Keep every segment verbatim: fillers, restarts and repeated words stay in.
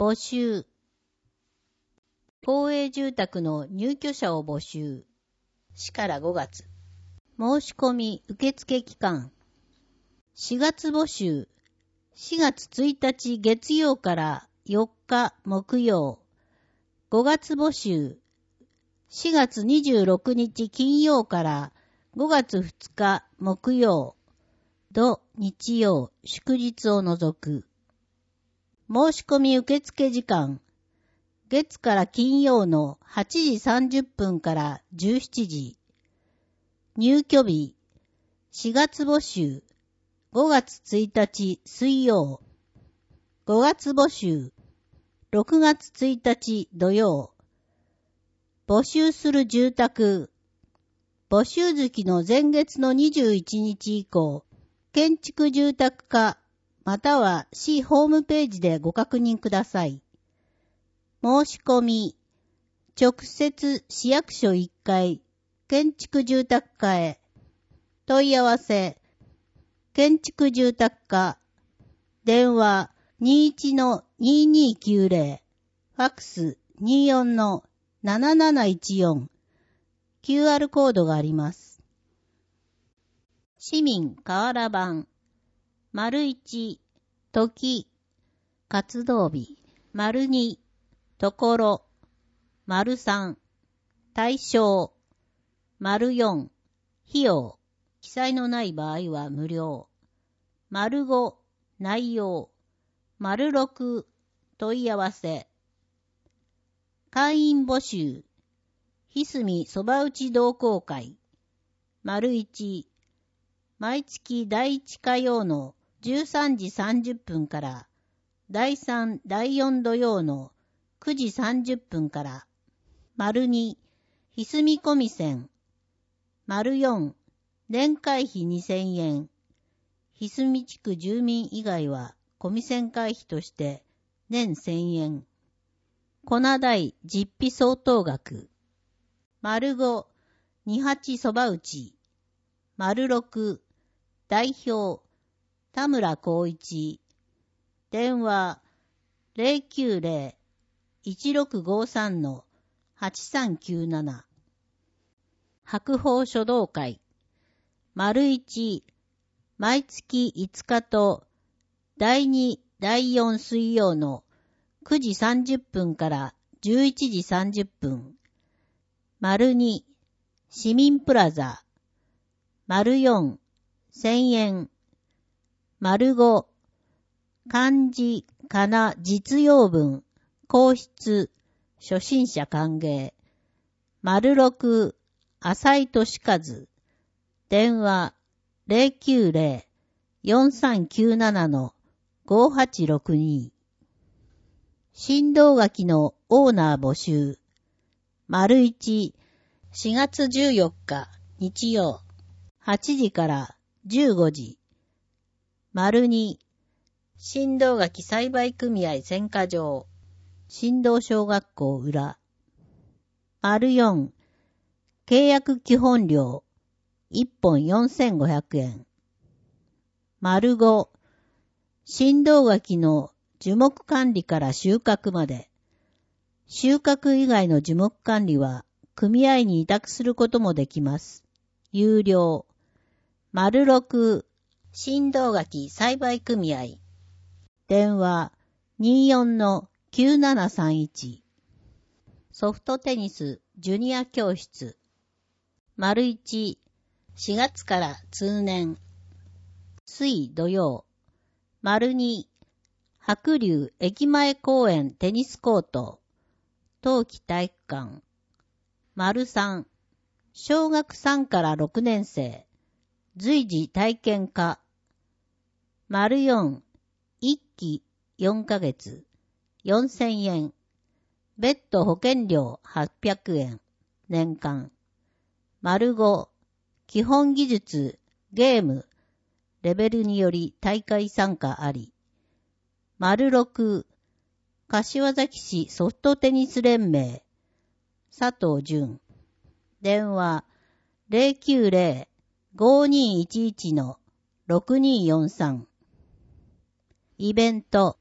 募集。公営住宅の入居者を募集。しからごがつ。申し込み受付期間。しがつ募集。しがつついたち月曜からよっか木曜。ごがつ募集。しがつにじゅうろくにち金曜からごがつふつか木曜。土日曜祝日を除く。申し込み受付時間。月から金曜のはちじさんじゅっぷんからじゅうしちじ。入居日。しがつ募集。ごがつついたち水曜。ごがつ募集。ろくがつついたち土曜。募集する住宅。募集月の前月のにじゅういちにち以降、建築住宅課または市ホームページでご確認ください。申し込み。直接市役所いっかい建築住宅課へ。問い合わせ。建築住宅課。電話 にいちのにーにーきゅうぜろ。ファックス にーよんのなななないちよん。キューアール コードがあります。市民河原版。丸いち、時、活動日。丸に、ところ。丸さん、対象。丸よん、費用。記載のない場合は無料。丸ご、内容。丸ろく、問い合わせ。会員募集。ひすみそば打ち同好会。丸いち、毎月だいいち火曜のじゅうさんじさんじゅっぷんからだいさん、だいよん土曜のくじさんじゅっぷんから。丸に、ひすみこみせん。丸よん、年会費にせんえん。ひすみ地区住民以外はこみせん会費として年せんえん。粉代実費相当額。丸ご、にはちそば打ち。丸ろく、代表、田村光一。電話、ゼロきゅうゼロ いちろくごさんのはちさんきゅうなな。白鳳書道会。丸いち、毎月いつかとだいに、だいよん水曜のくじさんじゅっぷんからじゅういちじさんじゅっぷん。丸に、市民プラザ。丸よん、せんえん。丸ご、漢字、かな、実用文、皇室、初心者歓迎。丸ろく、浅井俊和。電話、ゼロきゅうゼロ よんさんきゅうななのごはちろくに。振動書のオーナー募集。丸いち、しがつじゅうよっか、日曜、はちじからじゅうごじ。丸に、振動書栽培組合選果場、振動小学校裏。丸よん、契約基本料、いっぽんよんせんごひゃくえん。丸ご、振動書の樹木管理から収穫まで。収穫以外の樹木管理は組合に委託することもできます。有料。丸ろく、振動書栽培組合。電話 にーよんのきゅうななさんいち。ソフトテニスジュニア教室。丸いち、しがつから通年。水土曜。丸に、白龍駅前公園テニスコート。冬季体育館。丸さん、小学さんからろくねん生。随時体験科。丸よん、いっきよんかげつ。よんせんえん。別途保険料はっぴゃくえん。年間。丸ご、基本技術、ゲーム、レベルにより大会参加あり。丸ろく、柏崎市ソフトテニス連盟、佐藤淳。電話、ゼロきゅうゼロ ごにいちいちのろくにーよんさん。イベント、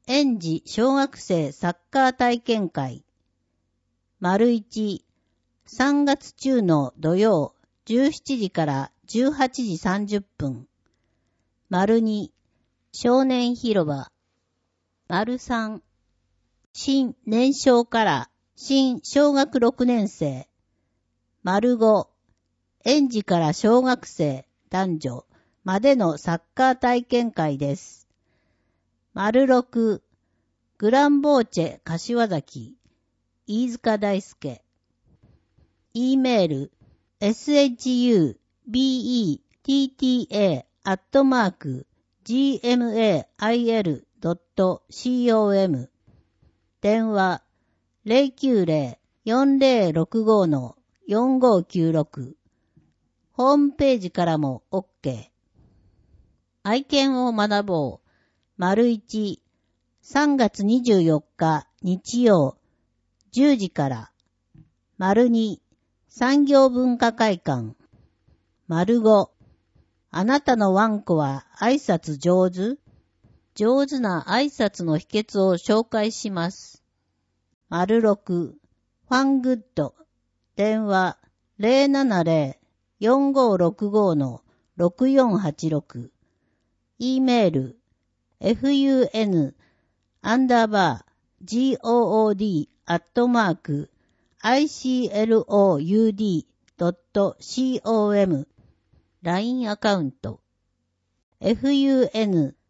園児小学生サッカー体験会。丸一、さんがつ中の土曜じゅうしちじからじゅうはちじさんじゅっぷん。丸二、少年広場。丸三、新年少から新小学ろくねん生。丸五、園児から小学生男女までのサッカー体験会です。丸六、グランボーチェ柏崎、飯塚大輔。E メール、エスエイチユービーイーティーティーエー アットマーク ジーエムエーアイエルドットコム。電話、ゼロきゅうゼロ よんゼロろくご よんごきゅうろく。ホームページからも OK。愛犬を学ぼう。丸一、さんがつにじゅうよっか日曜じゅうじから。丸二、産業文化会館。丸五、あなたのワンコは挨拶上手？上手な挨拶の秘訣を紹介します。丸六、ファングッド。電話ゼロななゼロ よんごろくご ろくよんはちろく。E メール、fun アンダーバー good アットマーク icloud ドット com。 ライン アカウント fun-god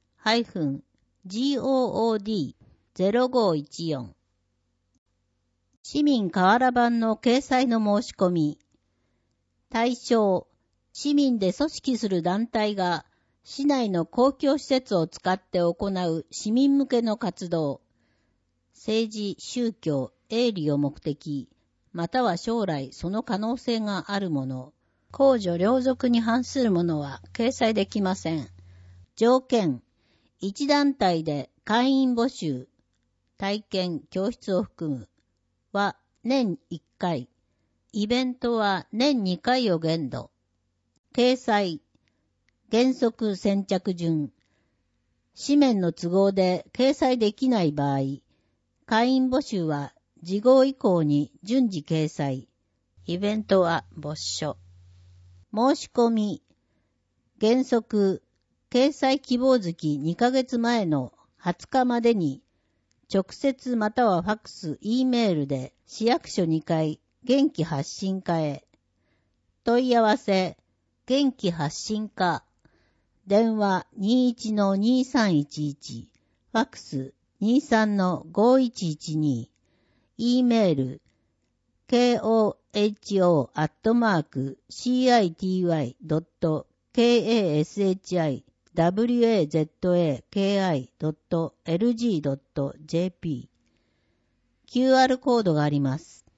ゼロごいちよん。市民瓦版の掲載の申し込み。対象、市民で組織する団体が市内の公共施設を使って行う市民向けの活動。政治、宗教、営利を目的、または将来その可能性があるもの、公序良俗に反するものは掲載できません。条件、一団体で会員募集、体験、教室を含むは年いっかい、イベントは年にかいを限度。掲載、原則先着順。紙面の都合で掲載できない場合、会員募集は次号以降に順次掲載。イベントは没書。申し込み。原則、掲載希望月にかげつまえのはつかまでに、直接またはファックス、E メールで市役所にかい、元気発信課へ。問い合わせ、元気発信課。電話 にじゅういちのにさんいちいち、ファックス にじゅうさんのごいちいちに、E メール、koho アットマーク シーアイティーワイ ドット kashi wazaki ドット エルジー ドット ジェーピー。キューアール コードがあります。